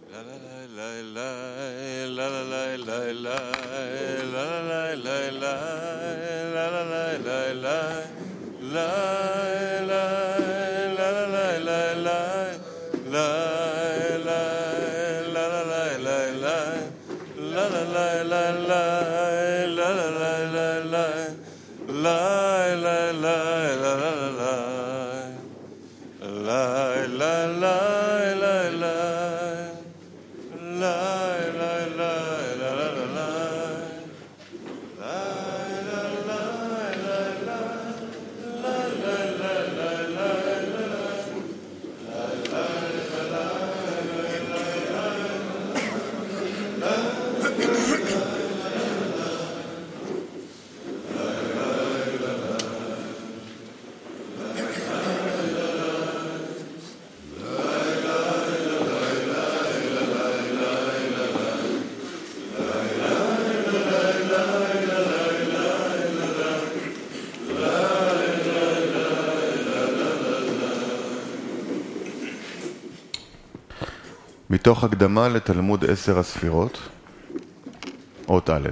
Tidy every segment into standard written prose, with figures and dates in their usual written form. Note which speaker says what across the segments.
Speaker 1: מתוך הקדמה לתלמוד 10 הספירות, אות א'.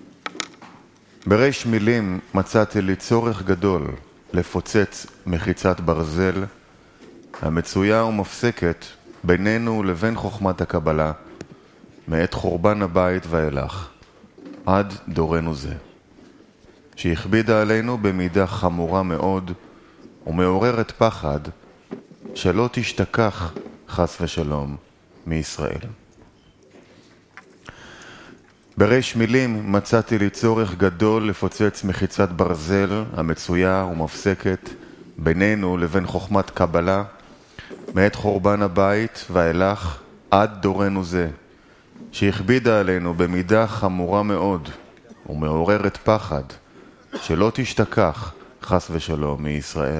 Speaker 1: בריש מילים מצאתי לי צורך גדול לפוצץ מחיצת ברזל המצויה ומפסקת בינינו לבין חוכמת הקבלה מעת חורבן הבית ואילך עד דורנו זה, שהכבידה עלינו במידה חמורה מאוד ומעוררת פחד שלא תשתכח חס ושלום מישראל. בריש מילים מצאתי לי צורך גדול לפוצץ מחיצת ברזל המצויה ומפסקת בינינו לבין חוכמת קבלה מעת חורבן הבית ואילך עד דורנו זה, שהכבידה עלינו במידה חמורה מאוד ומעוררת פחד שלא תשתכח חס ושלום מישראל.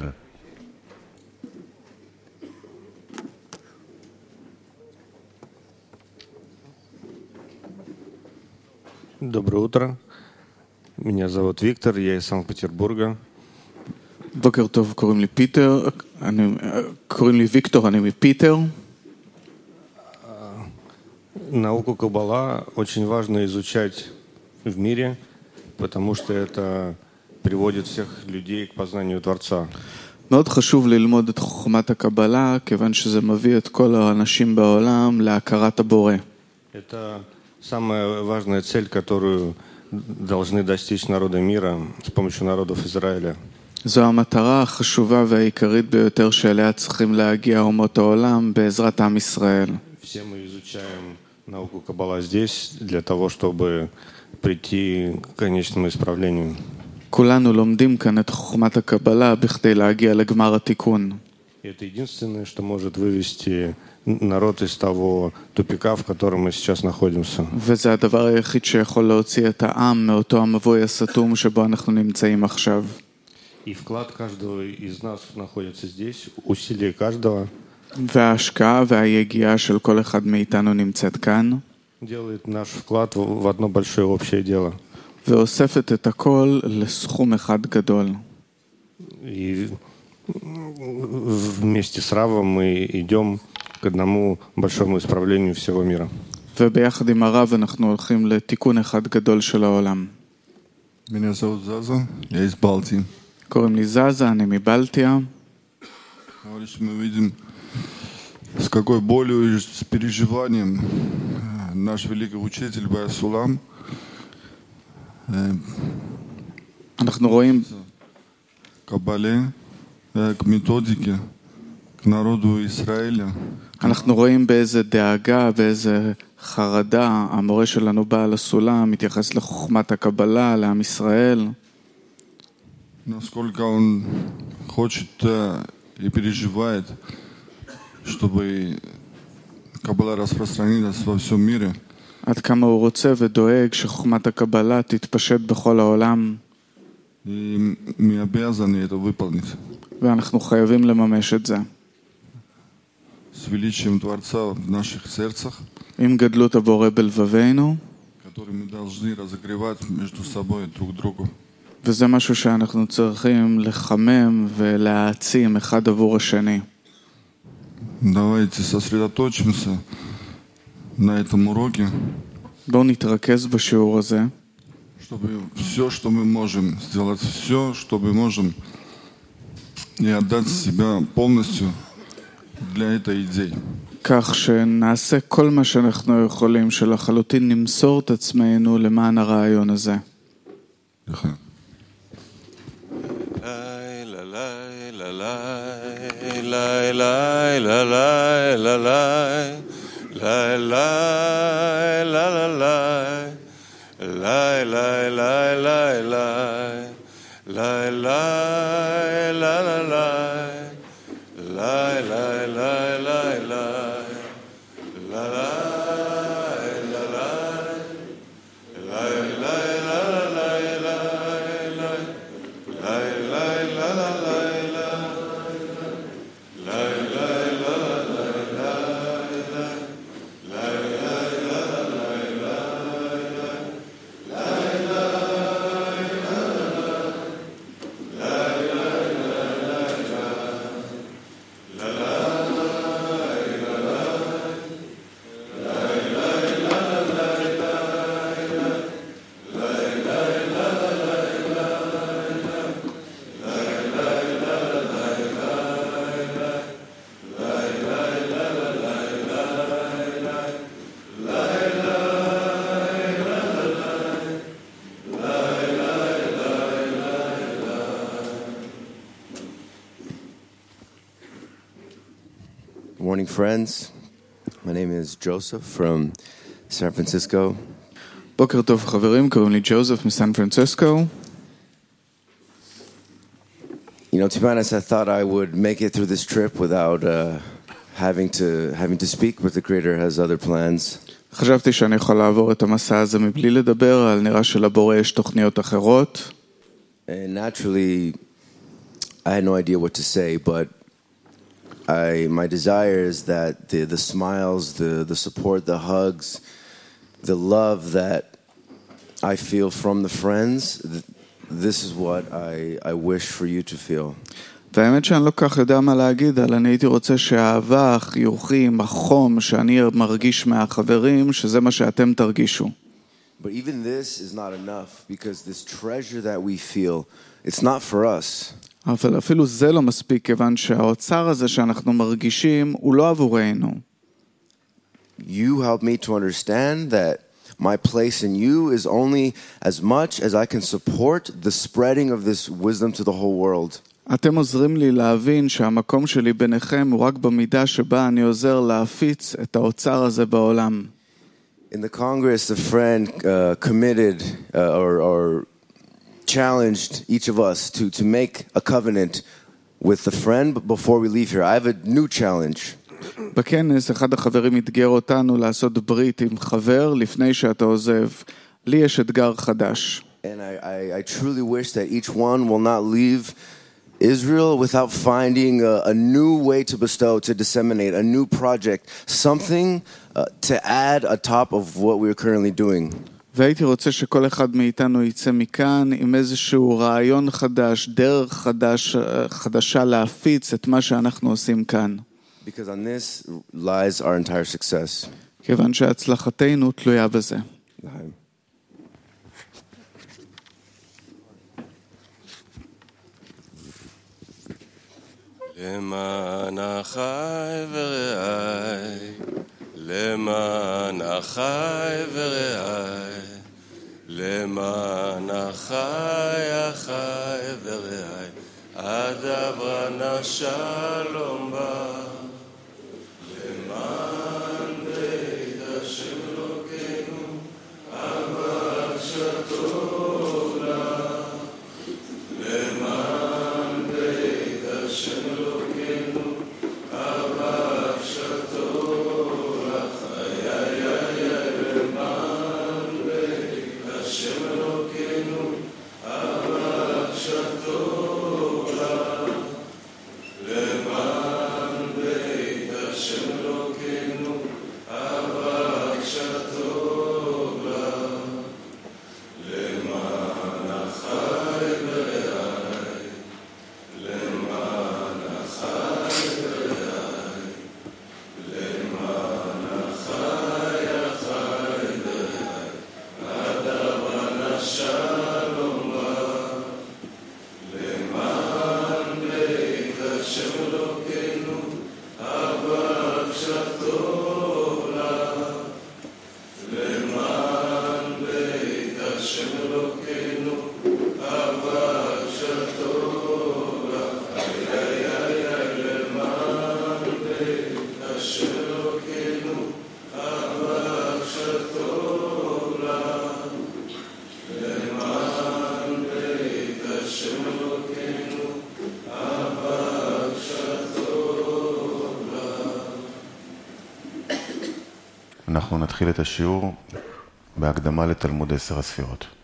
Speaker 2: Доброе утро. Меня зовут Виктор, я из Санкт-Петербурга.
Speaker 3: בוקר טוב, קוראים לי ויקטור, אני מפיטר.
Speaker 2: Науку Каббала очень важно изучать в мире, потому что это приводит всех людей к познанию Творца.
Speaker 3: מאוד חשוב ללמוד את חוכמת הקבלה, כיוון שזה מביא את כל האנשים בעולם להכרת הבורא.
Speaker 2: Это самая важная цель, которую должны достичь народы мира с помощью народов Израиля.
Speaker 3: זו המטרה החשובה והעיקרית ביותר שאליה צריכים להגיע אומות העולם בעזרת עם ישראל.
Speaker 2: Все мы изучаем науку Каббала здесь для того, чтобы прийти к конечному исправлению.
Speaker 3: כולנו לומדים כאן את חוכמת הקבלה בכדי להגיע לגמר התיקון.
Speaker 2: Это единственное, что может вывести народ из того тупика, в котором мы сейчас находимся.
Speaker 3: וזה הדבר היחיד שיכול להוציא את העם מאותו המבוי הסתום שבו אנחנו נמצאים עכשיו.
Speaker 2: И вклад каждого из нас находится здесь, усилие каждого
Speaker 3: וההשקעה והיגיעה של כל אחד מאיתנו נמצאת כאן.
Speaker 2: делает наш вклад в одно большое общее дело.
Speaker 3: ואוספת את הכל לסכום אחד גדול.
Speaker 2: И вместе с Равом мы идем к одному большому исправлению всего мира.
Speaker 3: וביחד עם הרב אנחנו הולכים לתיקון אחד гдоль של העולם.
Speaker 4: Меня зовут Заза, я из Балтии.
Speaker 3: קוראים לי זזה, אני מבלטיה.
Speaker 4: Говоришь, мы видим, с какой болью и с переживанием наш великий учитель Баясулам
Speaker 3: אנחנו רואים
Speaker 4: к Каббале, к методике, к народу Израиля.
Speaker 3: אנחנו רואים באיזה דאגה, באיזה חרדה המורה שלנו בעל הסולם מתייחס לחוכמת הקבלה, לעם ישראל.
Speaker 4: Насколько он хочет и переживает, чтобы Каббала распространилась во всем мире.
Speaker 3: עד כמה הוא רוצה ודואג שחוכמת הקבלה תתפשט בכל העולם.
Speaker 4: И мы обязаны это выполнить.
Speaker 3: ואנחנו חייבים לממש את זה.
Speaker 4: С величием Творца в наших сердцах,
Speaker 3: עם גדלות הבורא בלבבינו.
Speaker 4: который мы должны разогревать между собой друг другу.
Speaker 3: וזה משהו שאנחנו צריכים לחמם ולהעצים אחד עבור השני.
Speaker 4: Давайте сосредоточимся на этом уроке,
Speaker 3: בואו נתרכז בשיעור הזה,
Speaker 4: чтобы все, что мы можем, сделать все, что мы можем, и отдать себя полностью для этой идеи.
Speaker 3: כך שנעשה כל מה שאנחנו יכולים, שלחלוטין נמסור את עצמנו למען הרעיון הזה.
Speaker 5: Morning, friends. My name is Joseph from San Francisco.
Speaker 3: בוקר טוב חברים, קוראים לי ג'וזף מסן פרנסיסקו.
Speaker 5: You know, to be honest, I thought I would make it through this trip without having to speak, but the Creator has other plans.
Speaker 3: חשבתי שאני יכול לעבור את המסע הזה מבלי לדבר, אבל נראה שלבורא יש תוכניות אחרות.
Speaker 5: And naturally, I had no idea what to say, but my desire is that the smiles, the support, the hugs, the love that I feel from the friends, this is what I wish for you to feel.
Speaker 3: והאמת שאני לא כך יודע מה להגיד, אבל אני הייתי רוצה שהאהבה, החיוכים, החום שאני מרגיש מהחברים, שזה מה שאתם תרגישו.
Speaker 5: But even this is not enough, because this treasure that we feel, it's not for us.
Speaker 3: אבל אפילו זה לא מספיק, כיוון שהאוצר הזה שאנחנו מרגישים הוא לא עבורנו.
Speaker 5: You help me to understand that my place in you is only as much as I can support the spreading of this wisdom to the whole world.
Speaker 3: אתם עוזרים לי להבין שהמקום שלי ביניכם הוא רק במידה שבה אני עוזר להפיץ את האוצר הזה בעולם.
Speaker 5: In the Congress, a friend committed or challenged each of us to make a covenant with a friend before we leave here. I have a new challenge.
Speaker 3: בכנס אחד החברים התגר אותנו לעשות ברית עם חבר לפני שאתה עוזב. לי יש אתגר חדש.
Speaker 5: And I truly wish that each one will not leave Israel without finding a new way to bestow, to disseminate, a new project, something to add atop of what we're currently doing.
Speaker 3: והייתי רוצה שכל אחד מאיתנו יצא מכאן עם איזשהו רעיון חדש, דרך חדשה להפיץ את מה שאנחנו עושים כאן.
Speaker 5: Because on this lies our entire success.
Speaker 3: כיוון שהצלחתנו תלויה בזה.
Speaker 6: למען אחי ורעי, למען אחי ורעי, למען אחי ורעי, עד אברנה שלום בא, למען בית השם אלוקינו, אבא שטוב לה, למען בית השם אלוקינו, אבא שטוב לה, חיי למען בית השם אלוקינו, אבא שטוב לה, למען
Speaker 1: אנחנו נתחיל את השיעור בהקדמה לתלמוד 10 הספירות.